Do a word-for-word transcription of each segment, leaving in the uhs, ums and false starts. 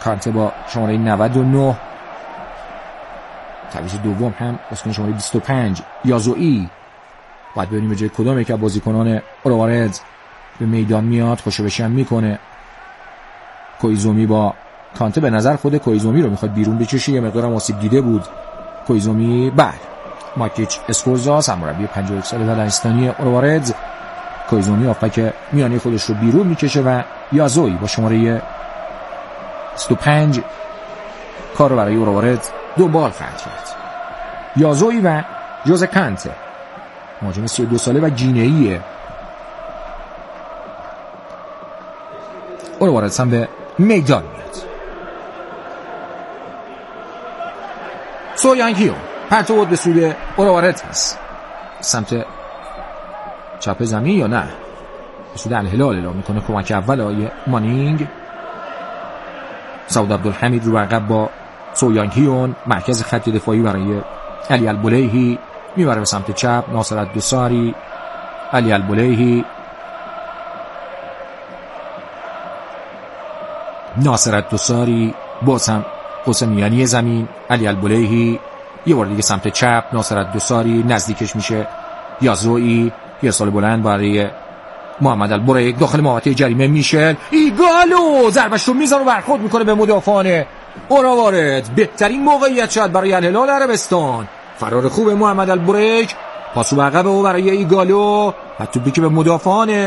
کانته با شماره نود و نه. تعویض دوم هم بازیکن شماره بیست و پنج یازوئی. باید ببینیم به جای کدام یک از بازیکنان اوروارز به میدان میاد. خوشو میکنه کویزومی با کانته. به نظر خود کویزومی رو میخواد بیرون بکشه، یه مقدارم آسیب دیده بود کویزومی. بله ماکیچ اسکورزا سرمربی پنجاه و یک ساله ولنستانی اوروارز. کویزومی آفک میانی خودش رو بیرون میکشه و یازوئی با شماره بیست و پنج کار رو برای اوروارز دنبال خواهد کرد. یازوئی و جوزه کانته مهاجم سی و دو ساله و گینه‌ایه. اوروارز هم به میدان میاد. سو یانگ هیون پرتو بود به سوی اوروارز هست، سمت چپ زمین یا نه به سوی الهلال اعلام میکنه. کمک اول آقای مانینگ. سعود عبدالحمید رو عقب با سو یانگ هیون. مرکز خط دفاعی برای علی البلیهی میبره به سمت چپ. ناصر الدوساری، علی البلیهی، ناصر الدوساری، باز هم قوس میانی زمین علی البلیهی. یه بار دیگه سمت چپ ناصر الدوساری، نزدیکش میشه یازوئی. یه سال بلند برای محمد البریک. داخل محوطه جریمه میشل ایگالو ضربش رو میزنه و برخورد میکنه به مدافعان اوروارز. بهترین موقعیت شاید برای الهلال عربستان. فرار خوب محمد البریک، پاسو به عقب او برای ایگالو. توپی که به مدافعان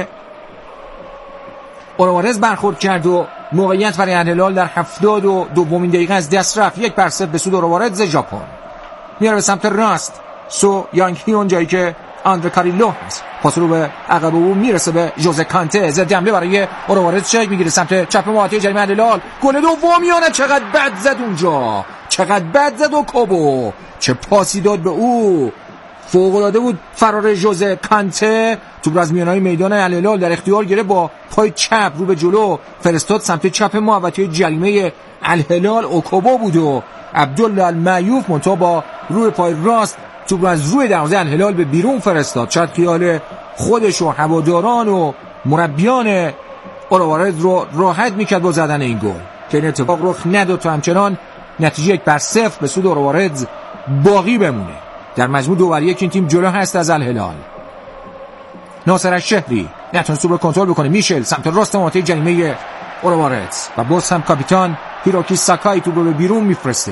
اوروارز برخورد کرد و موقعیت برای الهلال در هفتاد و دومین دقیقه از دست رفت. یک بر صفر به سود اوروارز. ژاپن میاره به سمت راست. سو یانگ هیون جایی که آندره کاریلو هست. پاس رو به عقب او میرسه به جوزه کانته. ضد حمله برای اوروارز چک میگیره سمت چپ محوطه جریمه الهلال. گل دوم میانه. چقدر بد زد اونجا، چقدر بد زد. و کوبو چه پاسی داد به او، فوق العاده بود. فرار جوزه کانته توپ از میانه میدان الهلال در اختیار گرفت، با پای چپ رو به جلو فرستاد سمت چپ محوطه جریمه الهلال. اوکوبو بود و عبدالله المعیوف منتها با روی پای راست توپ از روی دروازه الهلال به بیرون فرستاد. شاید خیال خودش و هواداران و مربیان اوروارز رو راحت میکرد با زدن این گل که این اتفاق رخ نداد تا همچنان نتیجه یک بر صفر به سود اوروارز باقی بمونه. در مجموع دو بر یک این تیم جلو هست از الهلال. ناصر الشهری نتونست توپ رو کنترل بکنه. میشل سمت راست محوطه جریمه اوروارز و باز هم کاپیتان هیروکی ساکای توپ رو به بیرون میفرسته.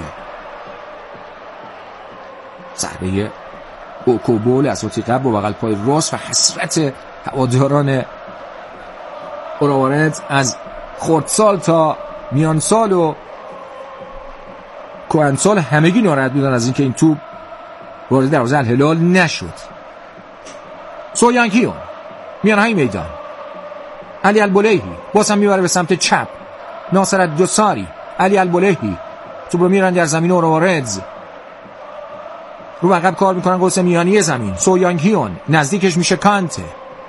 ضربه اوکوبو لحظاتی قبل با بغل پای راست و حسرت هواداران اوروارز از خردسال تا میانسال و کوهنسال همگی ناراحت بودن از اینکه این توپ وارد دروازه الهلال نشد. سو یانگ هیون میانهای میدان. علی البلیهی باز هم میبره به سمت چپ. ناصر الدوساری، علی البلیهی توپ رو میرن در زمین اوروارز. رو عقب کار میکنن قوس میانی زمین. سو یانگ هیون نزدیکش میشه کانته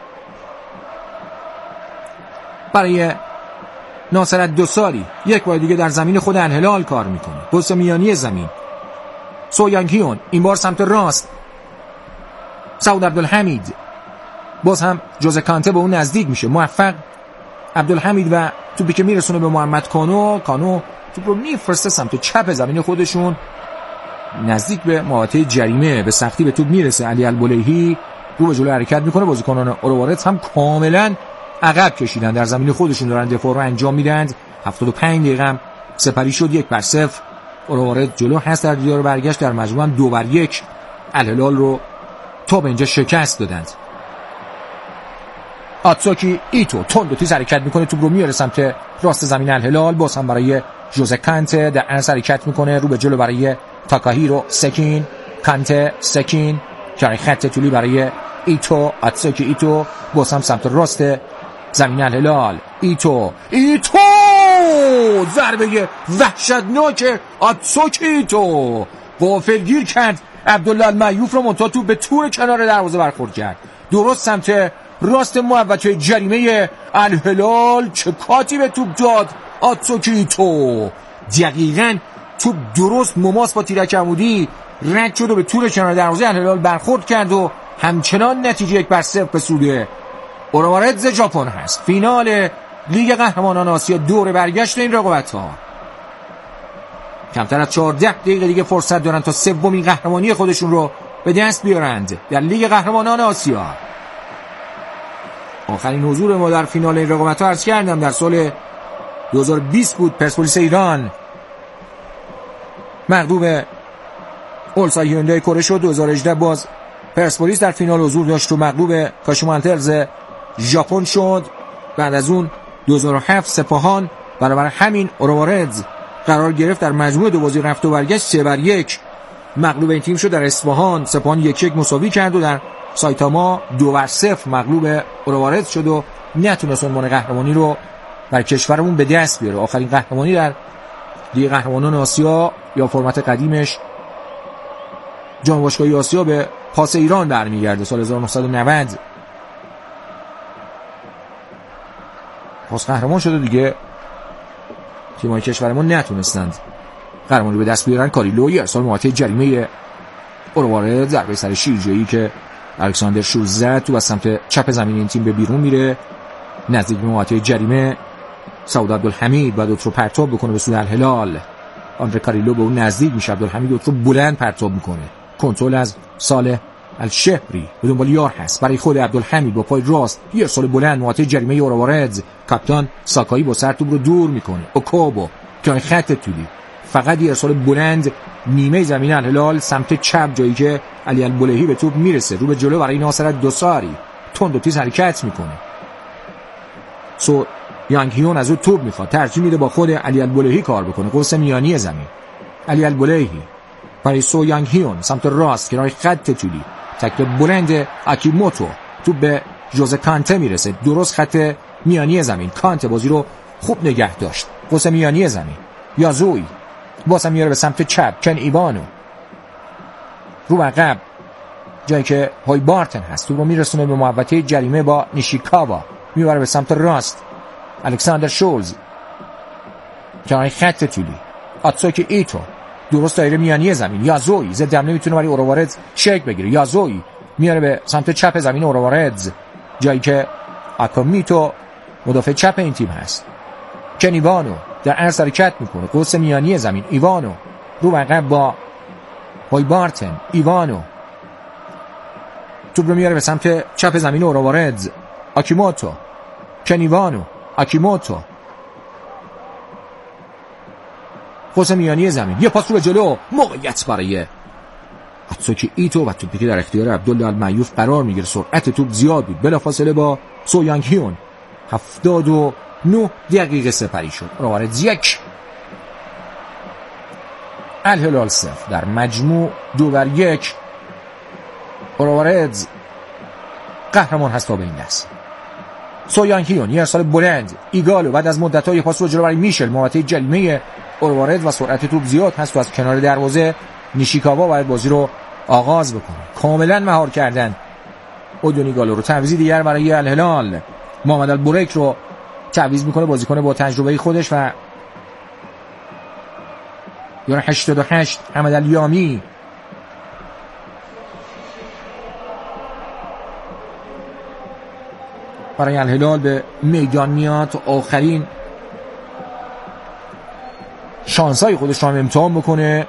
برای ناصر الدوساری. یک بار دیگه در زمین خود الهلال کار میکنه. قوس میانی زمین. سو یانگ هیون این بار سمت راست. سعود عبدالحمید، باز هم جوزه کانته به اون نزدیک میشه. موفق عبدالحمید و توپی که میرسونه به محمد کانو. کانو توپ رو میفرسته سمت چپ زمین خودشون نزدیک به محوطه جریمه. به سختی به توپ میرسه. علی البلیهی رو به جلو حرکت میکنه. بازیکنان اوروارز هم کاملا عقب کشیدن، در زمین خودشون دارن دفاع رو انجام میدن. هفتاد و پنج دقیقه هم سپری شد. یک بر صفر اوروارز جلو هست در دیدار برگشت. در مجموع هم دو بر یک الهلال رو تا به اینجا شکست دادند. آتسوکی ایتو تند و تیز حرکت میکنه. توپ رو میاره سمت راست زمین الهلال. باز هم برای جوزه کانته در عرض حرکت میکنه. رو به جلو برای تاکاهیرو سکین. کانته سکین جای خط طولی برای ایتو. آتسوکی ایتو باز هم سمت راست زمین الهلال. ایتو ایتو ضربه وحشتناک آتسوکی ایتو غافلگیر کرد عبدالله المعیوف رو. منتها توپ به تور کنار دروازه برخورد کرد درست سمت راست محوطه جریمه الهلال. چه کاتی به توپ داد آتسوکی ایتو. دقیقاً توپ درست مماس با تیرک عمودی رد شد و به تور کنار دروازه الهلال برخورد کرد و همچنان نتیجه یک بر صفر به سود اوروارز ژاپن هست. فینال لیگ قهرمانان آسیا دور برگشت این رقابت‌ها. کمتر از چهارده دقیقه دیگه فرصت دارن تا سومین قهرمانی خودشون رو به دست بیارند در لیگ قهرمانان آسیا. آخرین حضور ما در فینال این رقابت‌ها عرض کردم در سال دو هزار و بیست بود. پرسپولیس ایران مغلوب اولسای هیوندای کره شد. دو هزار و هجده باز پرسپولیس در فینال حضور داشت و مغلوب کاشیما آنتلرز ژاپن شد. بعد از اون دو هزار و هفت سپاهان برابر همین اوروارز قرار گرفت در مجموع دو بازی رفت و برگشت سه بر یک مغلوب این تیم شد. در اصفهان سپاهان یک یک مساوی کرد و در سایتاما دو بر صفر مغلوب اوروارز شد و نتونست عنوان قهرمانی رو بر کشورمون به دست بیاره. آخرین قهرمانی در لیگ قهرمانان آسیا یا فرمت قدیمش جام باشگاهی آسیا به پاس ایران برمیگرده سال هزار و نهصد و نود. پاس قهرمان شده دیگه تیم‌های کشورمون نتونستند قهرمانی به دست بیارن. کاریلو یه ارسال مواجه جریمه اوروارز ضربه سر شیرجه‌ای که الکساندر شولز زد تو از سمت چپ زمین این تیم به بیرون میره نزدیک به مواجه جریمه. سعود عبدالحمید بعد رو پرتاب بکنه به سوی الهلال. آندره کاریلو به اون نزدیک میشه. عبدالحمید رو بلند پرتاب میکنه. کنترل از صالح الشهری به دنبال یار هست برای خود عبدالحمید با پای راست یه ارسال بلند مواجه جریمه اوروارز. کاپیتان ساکایی با سر توپ رو دور میکنه. اوکوبو که خط طولی فقط یه ارسال بلند نیمه زمین الهلال سمت چپ جایی که علی البلهی به توپ میرسه رو به جلو برای ناصر دوساری تند و تیز حرکت میکنه. سو یانگ هیون از اون توپ میخواد ترجیح میده با خود علی البلهی کار بکنه. قوس میانی زمین علی البلهی برای سو یانگ هیون سمت راست کنار خط طولی تکل بلند آکیموتو توپ به ژوزه کانته میرسه درست خط میانی زمین. کانته بازی رو خوب نگه داشت. قوس میانی زمین یازوی بازم میاره به سمت چپ. کن ایوانو رو عقب جایی که های بارتن هست تو رو میرسونه به محوطه جریمه با نیشیکاوا میبره به سمت راست. الکساندر شولز کنار خط طولی آتسوکی ایتو درست دایره میانی زمین. یازوی ضد حمله میتونه برای اوروارز شک بگیره. یازوی میاره به سمت چپ زمین اوروارز جایی که آکامیتو مدافع چپ این تیم هست. کن ایوانو در عرض حرکت میکنه. قوس میانی زمین ایوانو رو عقب با های بارتن. ایوانو توپ رو میاره به سمت چپ زمین اوروارز. آکیموتو کن ایوانو آکیموتو قوس میانی زمین یه پاس رو به جلو موقعیت برای آتسوکی ایتو و توپی که در اختیار عبدالله المعیوف قرار میگیره. سرعت توپ زیاد بود بلافاصله با سو یانگ هیون. هفتاد و نه دقیقه سپری شد. اوروارز یک الهلال صفر در مجموع دو بر یک. اوروارز قهرمان هست تا به این دست. سو یانگ هیون یه ارسال بلند ایگالو بعد از مدت‌ها یه پاس رو جلو برای میشل محوطه جریمه اوروارز و سرعت توپ زیاد هست و از کنار دروازه نیشیکاوا باید بازی رو آغاز بکنه. کاملا مهار کردن اودون ایگالو رو. تعویضی دیگر برای الهلال محمد البریک رو تعویض میکنه بازیکن با تجربه خودش و یارو هشتاد و هشت حمد الیامی برای الهلال به میدان میاد تا آخرین شانسای خودش رو هم امتحان بکنه.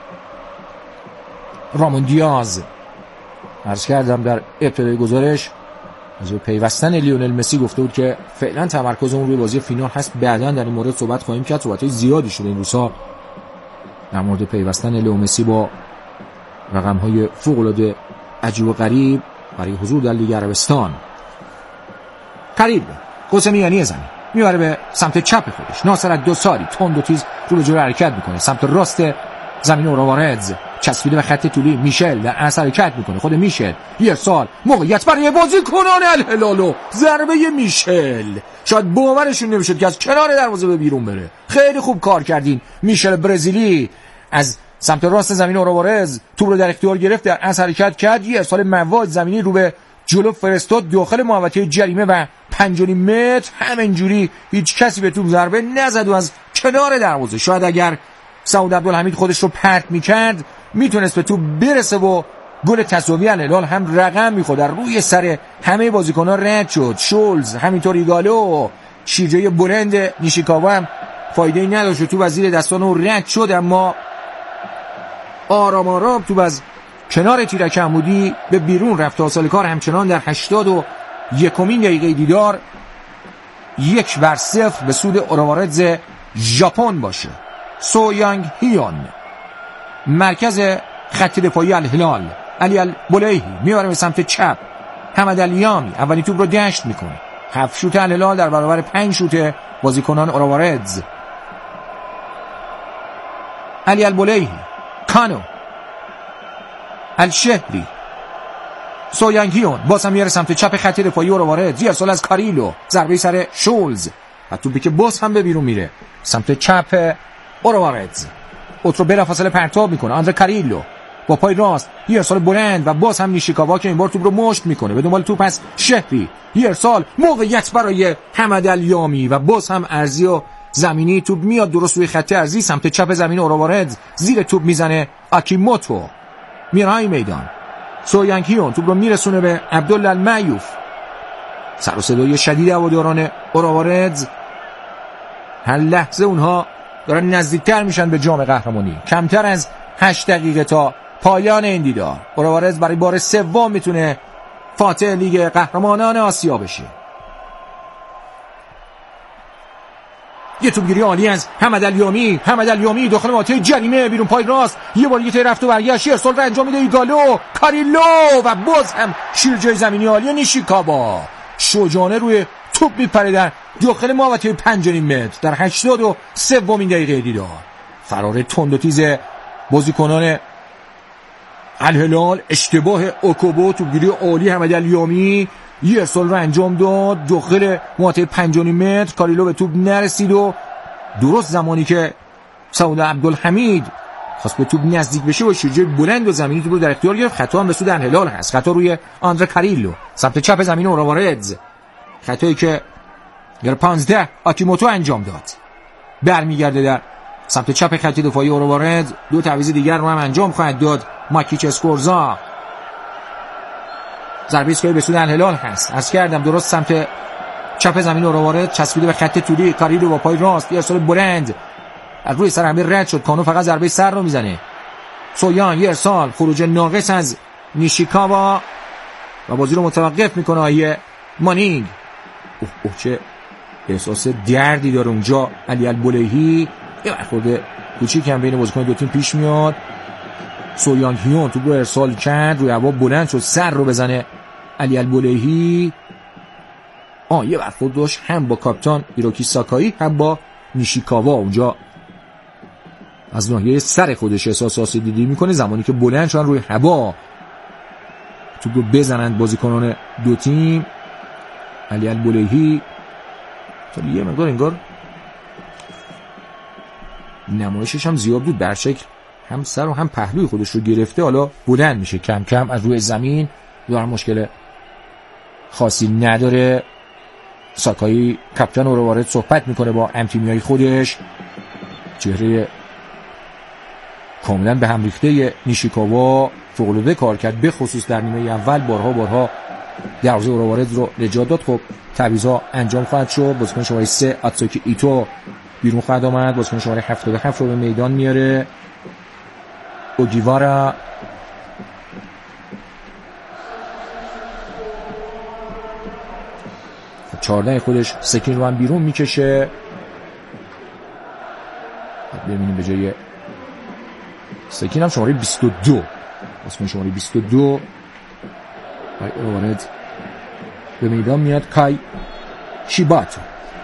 رامون دیاز عرض کردم در ابتدای گزارش از پیوستن لیونل مسی گفته بود که فعلا تمرکزمون روی بازی فینال هست. بعداً در این مورد صحبت خواهیم کرد. صحبت‌های زیادی شده این روزها در مورد پیوستن لیو مسی با رقم‌های فوق‌العاده عجیب و غریب برای حضور در لیگ عربستان. قریب قوس میانی زمین میبره به سمت چپ خودش. ناصر دوساری تند و تیز رو به جلو حرکت میکنه. سمت راست زمین اوروارز چسبیده به خط طولی. میشل در عرض حرکت میکنه. خود میشل یه سال موقعیت برای بازیکنان الهلال. ضربه میشل شاید باورشون نمیشد که از کنار دروازه به بیرون بره. خیلی خوب کار کردین. میشل برزیلی از سمت راست زمین اوروارز توپ رو در اختیار گرفت در عرض حرکت کرد. یه سال مواد زمینی رو به جلو فرستاد داخل محوطه جریمه و پنج و نیم متر همینجوری هیچ کسی به توپ ضربه نزد و از کنار دروازه شاید اگر سعود عبدالحمید خودش رو پرت میکرد میتونست به توپ برسه و گل تساوی الهلال هم رقم میخورد. در روی سر همه بازیکنان رد شد. شولز همینطور ایگالو شیرجه بلند نیشیکاوا هم فایده‌ای نداشت. تو وزیر دستان او رد شد، اما آرام آرام تو از کنار تیرک عمودی به بیرون رفت. حاصل کار همچنان در هشتاد و یکمین دقیقه دیدار یک بر صفر به سود اوروارتز ژاپن باشه. سو یانگ هیون مرکز خط دفاعی الهلال، علی البلیهی میبره به سمت چپ. حمد الیامی اولین توپ رو دشت میکنه. هفت شوت الهلال در برابر پنج شوت بازیکنان اوروارتز. علی البلیهی، کانو، الشهری، سو یانگ هیون باز هم میاره سمت چپ خط دفاعی اوروارتز. یه ارسال از کاریلو، ضربه سر شولز و توپی که باز هم به بیرون میره سمت چپ اوروارتز. اوترو بلافاصله پرتاب میکنه. آندره کاریلو با پای راست یه ارسال بلند و باز هم نیشیکاوا که این بار توپ رو مشت میکنه. به دنبال توپ از شهری، یه ارسال، موقعیت برای حمد الیامی و باز هم ارضی و زمینی. توپ میاد درست روی خط ارضی سمت چپ زمین اوروارتز. زیر توپ میزنه آکیموتو، میرای میدان. سو یانگ هیون توپ رو میرسونه به عبدالله المعیوف. سر و صدای شدید هواداران اوروارتز. هر لحظه اونها دارن نزدیکتر میشن به جام قهرمانی. کمتر از هشت دقیقه تا پایان این دیدار اوروارتز برای بار سوم میتونه فاتح لیگ قهرمانان آسیا بشه. یه توپگیری عالی از حمد الیامی. حمد الیامی داخل منطقه جریمه، بیرون پای راست، یه بار دیگه رفت و برگشت، ارسال رو انجام میده ایگالو، کاریلو و باز هم شیر جای زمینی عالی نیشیکاوا. شجاعانه روی توپ میپره در داخل محوطه پنج و نیم متر در هشتاد و سومین دقیقه دیدار. فرار تند و تیز بازیکنان الهلال، اشتباه اوکوبو، توپگیری عالی حمد الیامی، یه ارسال رو انجام داد داخل محوطه پنج و نیم متر. کاریلو به توپ نرسید و درست زمانی که سعود عبدالحمید خواست به توپ نزدیک بشه و شیرجه بلند و زمینی توپ رو در اختیار گرفت. خطا هم به سود الهلال هست. خطا روی آندره کاریلو سمت چپ زمین اوروارتز. خطایی که در پانزده آکیموتو انجام داد. برمیگرده در سمت چپ خط دفاعی اوروارتز. دو تعویض دیگر رو هم انجام خواهد داد. ماکیچ اسکورزا. ضربه ایستگاهی به سود الهلال هست. عرض کردم درست سمت چپ زمین اوروارتز چسبیده به خط طولی. کاریلو با پای راست یه ارسال بلند از روی سر حمله رد شد. کانو فقط ضربه سر رو میزنه. سویان یه ارسال، خروج ناقص از نیشیکاوا و بازی رو متوقف میکنه آیه مانینگ. اوه اوه چه احساس دردی داره اونجا علی البلیهی. یه برخورد کوچیک هم بین بازیکن دو تیم پیش میاد. سو یانگ هیون تو رو ارسال کرد، روی هوا بلند شد سر رو بزنه علی البلیهی. آه یه برخورد داشت هم با کاپیتان هیروکی ساکایی هم با نیشیکاوا. اونجا از ناحیه سر خودش احساس آسیب‌دیدی میکنه زمانی که بلند شدن روی هوا تو رو بزنند بازیکنان دو تیم. علی البلیهی تا یه مقدار انگار نمایشش هم زیاد بود، بر شکل هم سر و هم پهلوی خودش رو گرفته. حالا بلند میشه کم کم از روی زمین، داره مشکل خاصی نداره. ساکایی کاپیتان اوروارتز صحبت میکنه با همتیمیای خودش. چهره کاملا به هم ریخته نیشیکاوا فوق‌العاده کار کرد، به خصوص در نیمه اول بارها بارها دروازه اوروارتز رو نجات داد. خب تعویضا انجام خواهد شد. بازیکن شماره سه آتسوکی ایتو بیرون خواهد آمد. بازیکن شماره هفتاد و هفت رو به میدان میاره. اوگیوارا خب چهارده خودش سکین رو هم بیرون میکشه. ببینیم به جای سکین هم شماره بیست و دو بازیکن شماره بیست و دو اوروارتز به میدان میاد. کای شیباتو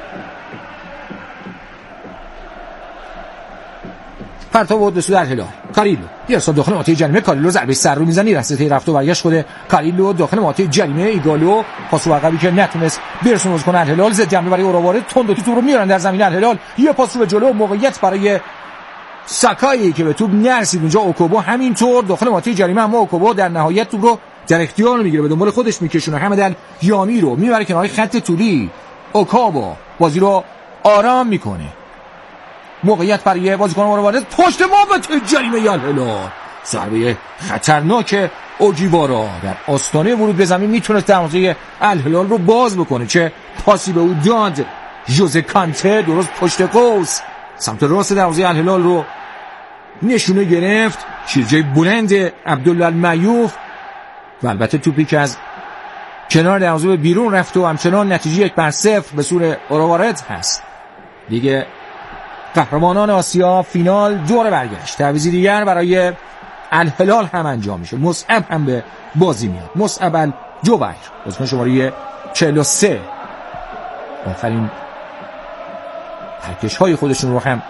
پرتاب بود به سود الهلال. کاریلو یه ارسال داخل منطقه جریمه. کاریلو ضربه سر رو میزنه، رسته رفت و برگشت خود کاریلو داخل منطقه جریمه. ایگالو پاس و عقبی که نتونست برسونه بازیکن الهلال. ضد حمله برای اوروارتز، تند و توپ رو میارن در زمین الهلال. یه پاس رو به جلو، موقعیت برای ساکایی که به توپ نرسید. اونجا اوکوبو همینطور داخل منطقه جریمه، اما اوکوبو در نهایت توپ رو در اختیار میگیره، به دنبال خودش میکشونه. حمد الیامی رو میبره کنار خط طولی. اوکوبو بازی رو آرام میکنه. موقعیت برای بازیکن اوروارتز، پشت محوطه جریمه الهلال. ضربه خطرناک اوگیوارا در آستانه ورود به زمین میتونه دروازه الهلال رو باز بکنه. چه پاسی به او داد ژوزه کانته، درست پشت قوس سمت راست دروازه الهلال رو نشونه گرفت، شیرجه بلند عبدالله المعیوف و البته توپی که از کنار دروازه به بیرون رفت و همچنان نتیجه یک بر صفر به سود اوروارد هست. دیگه قهرمانان آسیا فینال دور برگشت. تعویضی دیگر برای الهلال هم انجام میشه. مصعب هم به بازی میاد. مصعب الجوبیر بازیکن شماره چهل و سه آخرین ترکش های خودشون رو هم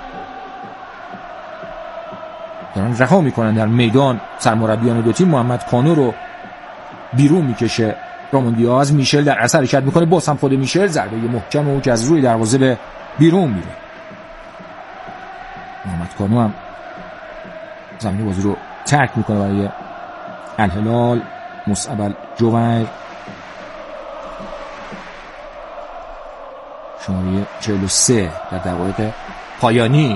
دارن رها میکنن در میدان. سرمربیان دو تیم محمد کانو رو بیرون میکشه رامون دیاز، میشل در اثر حرکت میکنه، باز هم خود میشل ضربه محکم او که از روی دروازه به بیرون میره. محمد کانو هم زمین بازی رو ترک میکنه برای الهلال. مصعب الجوبیر شماره چهل و سه در دقایق پایانی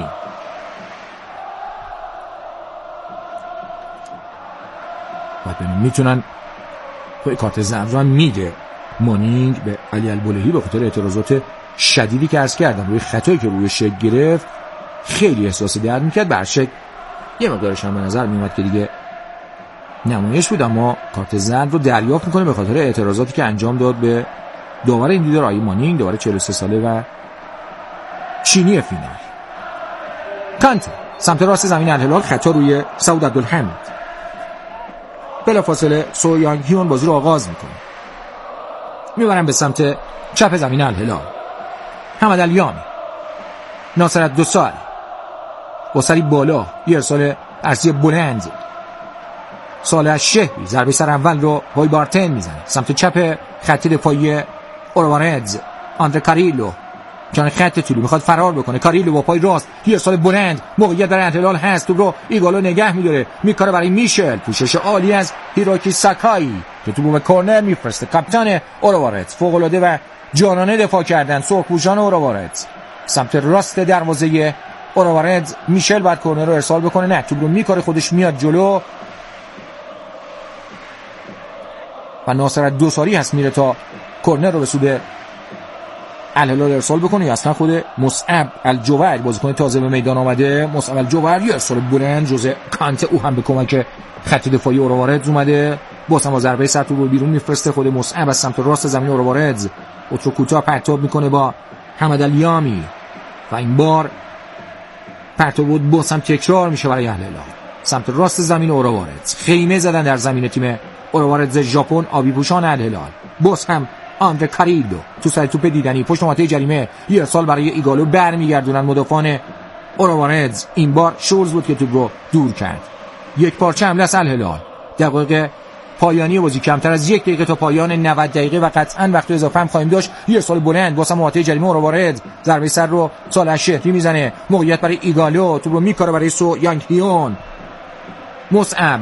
باید ببینیم میتونن توی کارت زرد رو هم میده مانینگ به علی البلهی به خاطر اعتراضات شدیدی که عرض کردم روی خطایی که روی شک گرفت. خیلی احساس درد میکرد. برشک یه مقدارش هم به نظر میومد که دیگه نمایش بود، اما کارت زرد رو دریافت میکنه به خاطر اعتراضاتی که انجام داد به داور این دیدار آقای مانینگ، داور چهل و سه ساله و چینی فینال. کانته سمت راست زمین الهلال، خطا روی سعود عبدالحمید. بلافاصله سو یانگ هیون بازی رو آغاز میکنه، میبرن به سمت چپ زمین الهلال. حمد الیامی، ناصرت دوسال با سری بالا یه ارسال عرضی بلند. صالح شهری ضربه سر اول رو وای بارتن میزنه سمت چپ خط دفاعی اوروارد. آندره کاریلو جان خط طولی میخواد فرار بکنه. کاریلو با پای راست یه ارسال بلند، موقعیت در الهلال هست، تو رو ایگالو نگه میداره، میکاره برای میشل. پوشش عالی از هیروکی ساکایی که تو به کورنر میفرسته. کاپیتان اوروارد فوق العاده و جانانه دفاع کردن سرخپوشان اوروارد. سمت راست دروازه اوروارد میشل بعد کورنر رو ارسال بکنه، نه توپ رو میکاره خودش میاد جلو و ناصرت دوساری هست میره تا کورنر رو به سود الهلال ارسال بکنه. یا اصلا خود مصعب الجوبیر بازیکن تازه به میدان آمده. مصعب الجوبیر یه ارسال بلند جوزه کانته او هم به کمک خط دفاعی اوروارد اومده، باز هم با ضربه سر توپ رو بیرون میفرسته. خود مصعب از سمت راست زمین اوروارد اوترو کوتاه پرتاب میکنه با حمد الیامی و این بار پرتاب بود باز هم تکرار میشه برای الهلال. سمت راست زمین اوروارد خیمه زدن در زمین تیم اوروارد ژاپن آبی پوشان الهلال. باز هم آندره کاریلو تو سر توپ دیدنی پشت مهاجم جریمه یه ارسال برای ایگالو برمیگردونن مدافعان اوروارد. این بار شولز بود که توپ رو دور کرد. یک پارچه حمله از الهلال. دقایق پایانی بازی کمتر از یک دقیقه تا پایان نود دقیقه و قطعا وقت اضافه هم خواهیم داشت. یه ارسال بلند واسه مهاجم جریمه اوروارد، ضربه سر رو صالح شهری میزنه، موقعیت برای ایگالو، توپ رو میکاره برای سو یانگ هیون. مصعب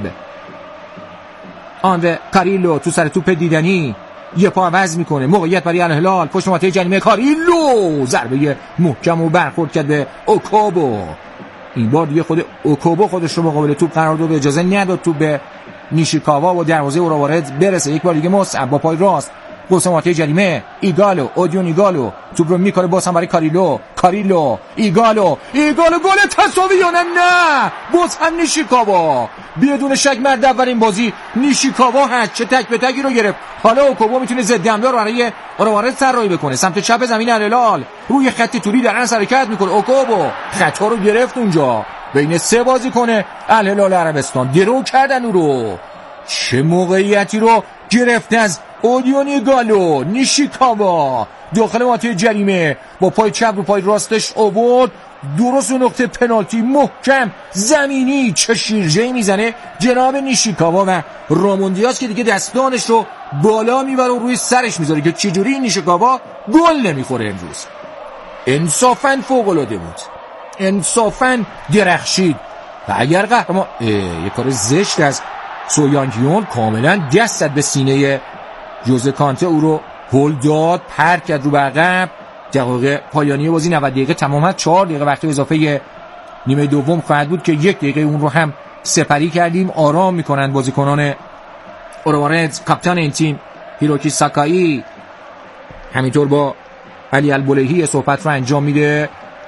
آندره کاریلو تو سر توپ دیدنی یه پا عوض میکنه، موقعیت برای الهلال پشت مهاجم جریمه کاریلو، ضربه محکم و برخورد کرد به اوکوبو. این بار دیگه خود اوکوبو خودش رو مقابل توپ قرار داد، اجازه نداد توپ به نیشیکاوا و دروازه اوروارد برسه. یک بار دیگه مصعب با پای راست قوس مهاجم جریمه ایگالو، اودیون ایگالو توپ رو میکنه باز هم برای کاریلو. کاریلو ایگالو ایگالو گل تساوی یا نه؟ نه باز هم نیشیکاوا بدون شک مرد اولین بازی نیشیکاوا هست. چه تک به تکی رو گرفت. حالا اوکوبو میتونه ضد حمله رو برای اوروارد طراحی بکنه. سمت چپ زمین الهلال روی خط طولی در انس حرکت میکنه. اوکوبو خطا رو گرفت اونجا بین سه بازیکن الهلال عربستان، درو کردن او رو. چه موقعیتی رو گرفت از اودیون ایگالو. نیشیکاوا داخل منطقه جریمه با پای چپ رو پای راستش آورد درست اون نقطه پنالتی محکم زمینی. چه شیرجه‌ای میزنه جناب نیشیکاوا و رامون دیاز که دیگه دستانش رو بالا میبره و روی سرش میذاره که چجوری نیشیکاوا گل نمیخوره امروز. انصافاً فوق‌العاده بود، انصافاً درخشید و اگر قهرمان یه کار زشت از سو یانگ هیون کاملا دست زد به سینه جوزه کانته، او رو هول داد، پر کرد رو به عقب. دقایق پایانی بازی نود دقیقه تمام شد. چهار دقیقه وقت اضافه نیمه دوم خواهد بود که یک دقیقه اون رو هم سپری کردیم. آرام میکنند بازیکنان اوروارد. کاپیتان این تیم هیروکی ساکایی همینطور با علی البلهی صحبت رو انجام میده.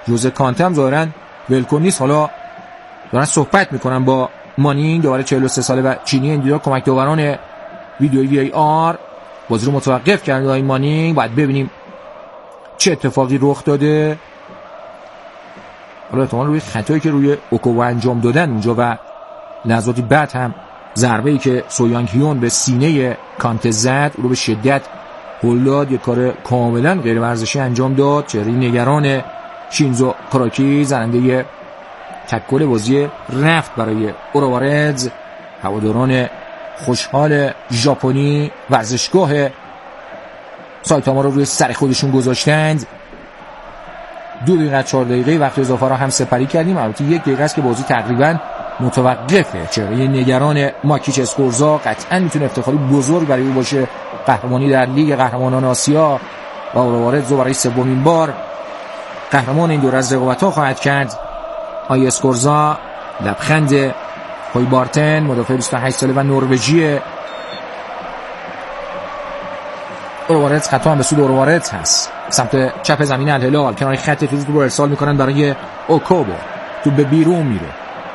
جوزه کانته هم ظاهرا ولکن نیست. حالا دارن صحبت میکنن با مانینگ، داور چهل و سه ساله و چینی. این دیدار کمک داوران ویدیویی وی ای آر بازی رو متوقف کرده این مانینگ. باید ببینیم چه اتفاقی رخ داده. حالا احتمال روی خطایی که روی اوکووا انجام دادن اونجا و لحظاتی بعد هم ضربه‌ای که سو یانگ هیون به سینه کانته زد او رو به شدت هل داد. یک کار کاملا غیر ورزشی انجام داد. چهره نگران شینزو کاراکی زننده تکل بازی رفت برای اوروارز. هواداران خوشحال ژاپنی ورزشگاه سایتاما رو روی سر خودشون گذاشتند. دو دقیقه چهار دقیقه وقت اضافه را هم سپری کردیم. البته یک دقیقه است که بازی تقریبا متوقفه. چهره نگران ماکیچ اسکورزا قطعا میتونه افتخاری بزرگ برای او باشه. قهرمانی در لیگ قهرمانان آسیا و اوروارز رو برای سومین بار قهرمان این دور از رقابت‌ها خواهد کرد. آی اسکورزا لبخند پای بارتن مدافع بیست و هشت ساله و نروژی اوروارز. خطا هم به سود اوروارز هست. سمت چپ زمین الهلال کنار خط توپ رو ارسال میکنن برای اوکوبو. تو به بیرون میره.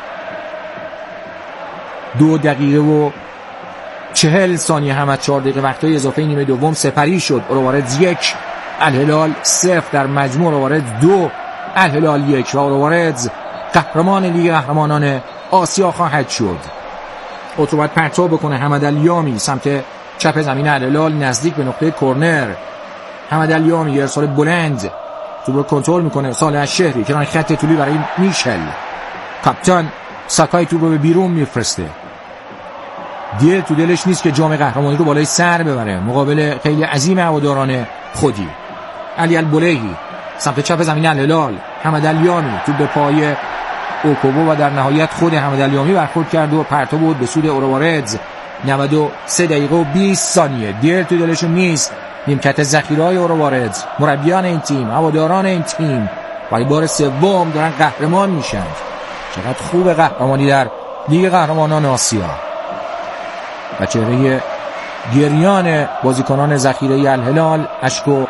دو دقیقه و چهل ثانیه هم از چهار دقیقه وقتای اضافه نیمه دوم سپری شد. اوروارز یک الهلال صفر. در مجموع اوروارز دو الهلال یک و اوروارز قهرمان لیگ قهرمانان آسیا خواهد شد. اتوبات پرتاب بکنه حمد الیامی سمت چپ زمین الهلال نزدیک به نقطه کرنر. حمد الیامی ارسال بلند توپ رو کنترل میکنه. صالح شهری کنار خط طولی برای میشل. کاپیتان ساکای توپ رو به بیرون میفرسته. دل تو دلش نیست که جام قهرمانی رو بالای سر ببره مقابل خیلی عظیم هواداران خودی. علی البلیهی سمت چپ زمین الهلال. حمد الیامی توپ به پای اوکوبو و در نهایت خود حمد الیامی برخورد کرد و پرتاب بود به سود اوروارز. نود و سه دقیقه و بیست ثانیه. دل تو دلشون نیست نیمکت ذخیره‌های اوروارز، مربیان این تیم، هواداران این تیم برای بار سوم دارن قهرمان میشن. چقدر خوب قهرمانی در لیگ قهرمانان آسیا. و چهره گریان بازیکنان ذخیره الهلال، اشک و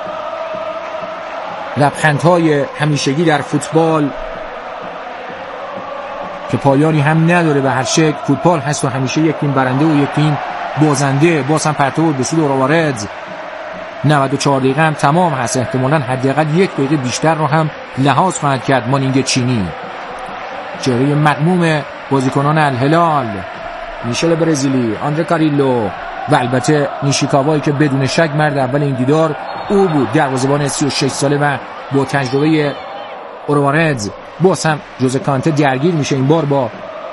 لبخندهای همیشگی در فوتبال که پایانی هم نداره به هر شکل. فوتبال هست و همیشه یک تیم برنده و یک تیم بازنده. باز هم پرتاب به سود اوروارز. نود و چهار دقیقه هم تمام هست. احتمالاً حداقل یک دقیقه بیشتر رو هم لحاظ خواهد کرد مانینگ چینی. چهره مغموم بازیکنان الهلال، میشل برزیلی، آندره کاریلو و البته نیشیکاوایی که بدون شک مرد اول این دیدار او بود، دروازه‌بان سی و شش ساله و با تجربه اوروارز. باز هم جوزه کانته درگیر میشه این بار با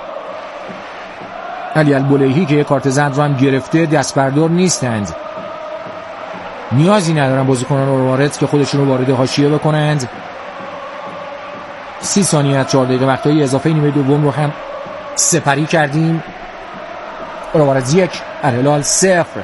علی البلیهی که یک کارت زرد رو هم گرفته. دست بردار نیستند. نیازی ندارن بازیکنان اوروارز که خودشون رو وارد حاشیه بکنند. سی ثانیه از چهار دقیقه وقتای اضافه نیمه دوم رو هم سپری کردیم. اوروارز یک الهلال صفر.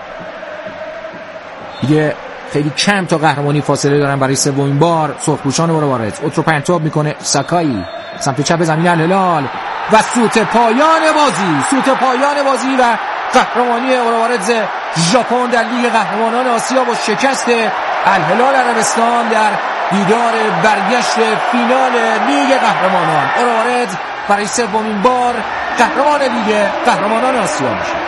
دیگه خیلی کم تا قهرمانی فاصله دارن برای سومین بار سرخپوشان اوروارز. اوترو پرتاب میکنه ساکایی سمت چپ زمین الهلال و سوت پایان بازی. سوت پایان بازی و قهرمانی اوروارز ژاپن در لیگ قهرمانان آسیا با شکست الهلال عربستان در دیدار برگشت فینال لیگ قهرمانان. اوروارز برای سومین بار قهرمان لیگ قهرمانان آسیا میشه.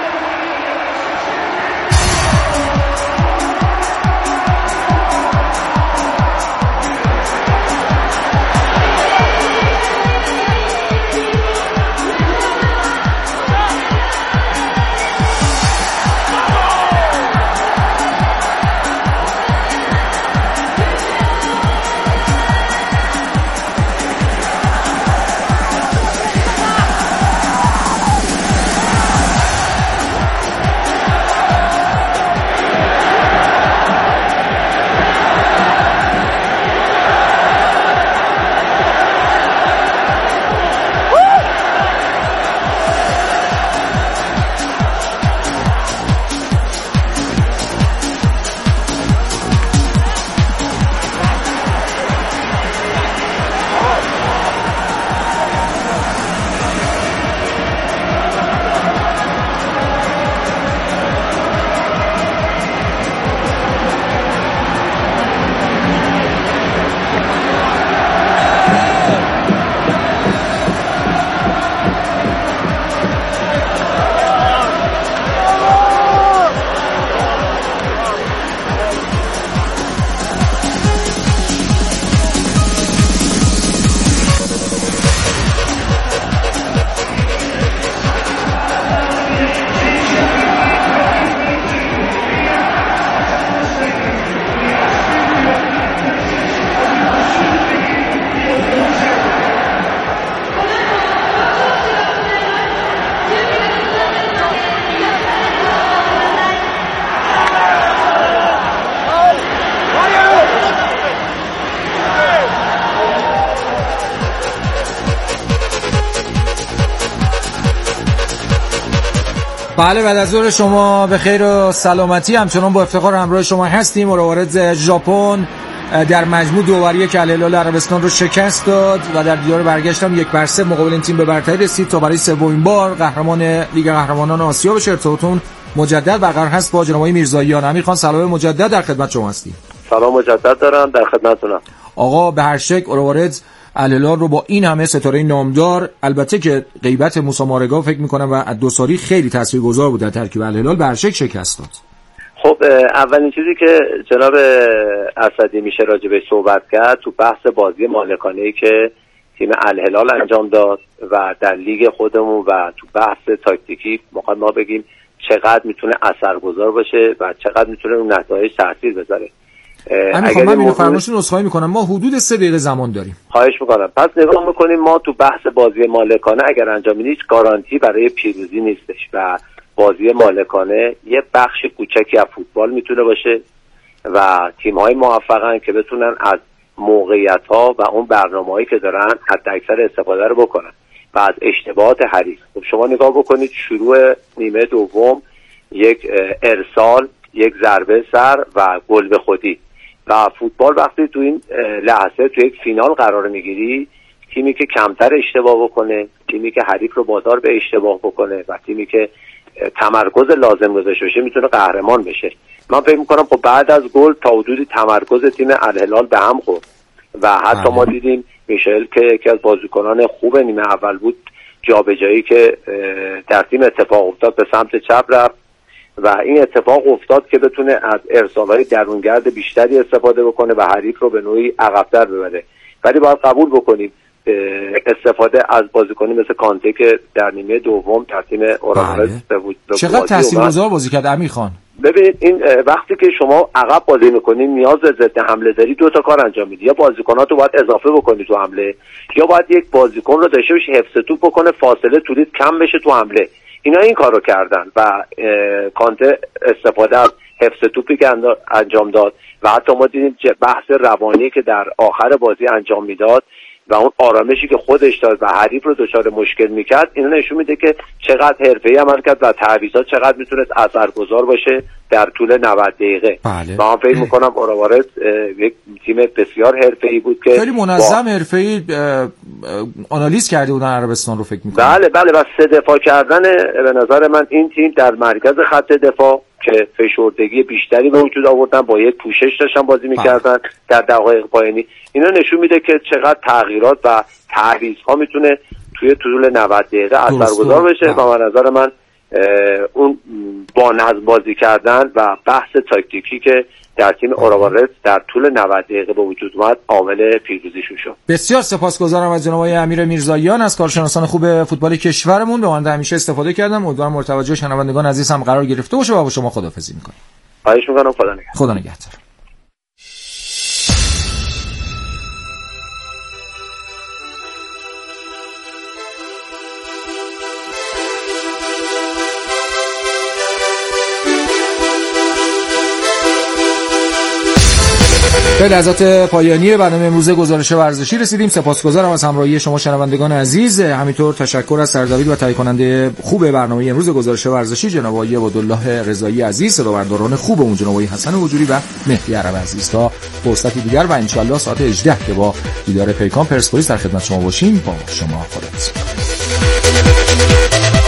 بله، بعد از ظهر شما به خیر و سلامتی. همچنان با افتخار همراه شما هستیم. اروارد ژاپن در مجموع دو بر یک الهلال عربستان رو شکست داد و در دیدار برگشت هم یک بر سه مقابل این تیم به برتری رسید تا برای سومین بار قهرمان لیگ قهرمانان آسیا بشه. ارتباطتون مجدد برقرار هست با جناب آقای میرزاییان. امیر خان سلام مجدد در خدمت شما هستیم. سلام مجدد دارم، در خدمتتونم. آقا به هر شکل اروارد الهلال رو با این همه ستاره نامدار، البته که غیبت موسی مارگا فکر می‌کنم و دوساری خیلی تاثیرگذار بود در ترکیب الهلال، به هر شکل شکست داد. خب اولین چیزی که جناب اسدی میشه راجع به صحبت کرد تو بحث بازی مالکانه‌ای که تیم الهلال انجام داد و در لیگ خودمون و تو بحث تاکتیکی ما ما بگیم چقدر میتونه اثرگذار باشه و چقدر میتونه اون نتایج تاثیر بذاره. اگه من اینو فرمایشتون عذرخواهی میکنم، ما حدود سه دقیقه زمان داریم. خواهش میکنم. پس نگاه میکنیم ما تو بحث بازی مالکانه اگر انجام میدیم گارانتی برای پیروزی نیستش و بازی مالکانه یه بخش کوچکی از فوتبال میتونه باشه و تیم‌های موفقن که بتونن از موقعیت‌ها و اون برنامه‌هایی که دارن حتی اکثر استفاده رو بکنن و از اشتباهات حریف. خب شما نگاه بکنید شروع نیمه دوم یک ارسال، یک ضربه سر و گل به خودی. و فوتبال وقتی تو این لحظه تو یک فینال قرار میگیری، تیمی که کمتر اشتباه بکنه، تیمی که حریف رو وادار به اشتباه بکنه و تیمی که تمرکز لازم گذاشته باشه میتونه قهرمان بشه. من فکر میکنم خب بعد از گل تا حدودی تمرکز تیم الهلال به هم خورد و حتی ما دیدیم میشل که یکی از بازیکنان خوب نیمه اول بود، جابجایی که در تیم اتفاق افتاد به سمت چپ رفت و این اتفاق افتاد که بتونه از ارسال‌های درونگرد بیشتری استفاده بکنه و حریف رو به نوعی عقب‌تر ببره. ولی باید قبول بکنیم استفاده از بازیکنی مثل کانته که در نیمه دوم در تیم اورانوس به وجود چقدر تاثیرگذار بازی کرد امیر خان. ببینید این وقتی که شما عقب بازی می‌کنید نیاز به ضد حمله داری، دو تا کار انجام میدی، یا بازیکناتو باید اضافه بکنی تو حمله یا باید یک بازیکن رو داشته باشی حفظ توپ بکنه، فاصله تولیت کم بشه تو حمله. اینا این کارو کردن و کانته استفاده از حفظ توپی که انجام داد و حتی ما دیدیم بحث روانی که در آخر بازی انجام میداد و اون آرامشی که خودش داد و حریف رو دچار مشکل میکرد، اینا نشون میده که چقدر حرفه‌ای عمل کرد و تعویضات چقدر میتونه اثرگذار باشه در طول نود دقیقه. بله. و من فکر میکنم اوروارد یک تیم بسیار حرفه‌ای بود که خیلی منظم حرفه‌ای آنالیز کرده بودن عربستان رو فکر میکنم. بله بله و سه دفاع کردن به نظر من این تیم در مرکز خط دفاع که فشردگی بیشتری به وجود آوردن، با یک پوشش داشتن بازی میکردن در دقایق پایانی. اینا نشون میده که چقدر تغییرات و تعویض‌ها میتونه توی طول نود دقیقه اثرگذار بشه و به نظر من اون با نظم بازی کردن و بحث تاکتیکی که در تیم اوروارد در طول نود دقیقه به وجود اومد عامل پیروزیشون شد. بسیار سپاسگزارم از جناب آقای امیر میرزاییان، از کارشناسان خوب فوتبال کشورمون. به مانند همیشه استفاده کردم. امیدوارم مورد توجه شنوندگان عزیز هم قرار گرفته باشه و با شما خداحافظی می‌کنم. خواهش می‌کنم. خدا نگهدار. خدا نگهدار. به لحظات پایانی برنامه امروز گزارش ورزشی رسیدیم. سپاسگزارم از همراهی شما شنوندگان عزیز. همینطور تشکر از سردبیر و تهیه کننده خوب برنامه امروز گزارش ورزشی جناب آقای عبدالله رضایی عزیز، صداورداران خوبمون جناب آقای حسن وجوری و مهدی عرب عزیز. تا فرصتی دیگر و ان شاء الله ساعت هجده که با دیدار پیکان پرسپولیس در خدمت شما باشیم، با شما خداحافظی.